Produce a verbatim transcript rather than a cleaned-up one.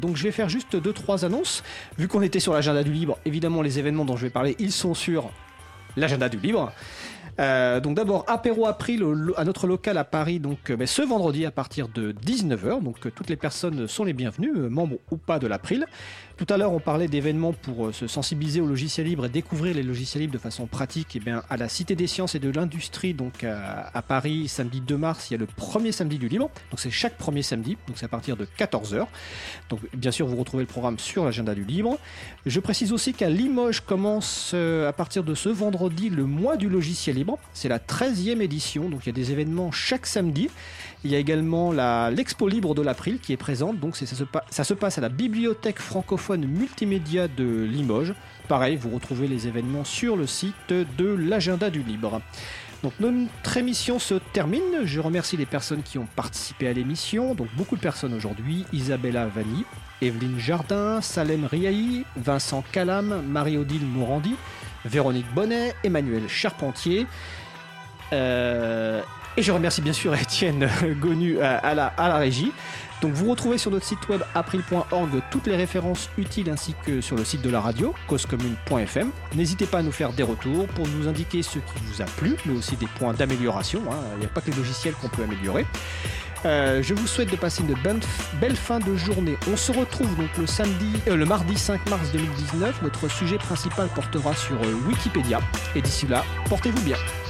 Donc je vais faire juste deux trois annonces. Vu qu'on était sur l'agenda du libre, évidemment les événements dont je vais parler, ils sont sur l'agenda du libre. Euh, donc d'abord apéro April au, à notre local à Paris, donc euh, ben, ce vendredi à partir de dix-neuf heures. Donc euh, toutes les personnes sont les bienvenues, euh, membres ou pas de l'April. Tout à l'heure on parlait d'événements pour euh, se sensibiliser au logiciel libre et découvrir les logiciels libres de façon pratique. Et bien à la Cité des Sciences et de l'Industrie, donc à, à Paris, samedi deux mars, il y a le premier samedi du libre. Donc c'est chaque premier samedi, donc c'est à partir de quatorze heures. Donc bien sûr vous retrouvez le programme sur l'agenda du libre. Je précise aussi qu'à Limoges commence euh, à partir de ce vendredi le mois du logiciel libre. C'est la treizième édition, donc il y a des événements chaque samedi. Il y a également la, l'expo libre de l'April qui est présente, donc c'est, ça, se, ça se passe à la Bibliothèque francophone multimédia de Limoges. Pareil, vous retrouvez les événements sur le site de l'agenda du libre. Donc notre émission se termine. Je remercie les personnes qui ont participé à l'émission. Donc beaucoup de personnes aujourd'hui. Isabella Vanni, Evelyne Jardin, Salem Riahi, Vincent Calam, Marie-Odile Morandi, Véronique Bonnet, Emmanuel Charpentier. Euh, et je remercie bien sûr Étienne Gonu à, à, la, à la régie. Donc vous retrouvez sur notre site web april point org toutes les références utiles ainsi que sur le site de la radio cause commune point f m. N'hésitez pas à nous faire des retours pour nous indiquer ce qui vous a plu, mais aussi des points d'amélioration. Hein. Il n'y a pas que les logiciels qu'on peut améliorer. Euh, je vous souhaite de passer une belle, belle fin de journée. On se retrouve donc le samedi, euh, le mardi cinq mars deux mille dix-neuf. Notre sujet principal portera sur euh, Wikipédia. Et d'ici là, portez-vous bien.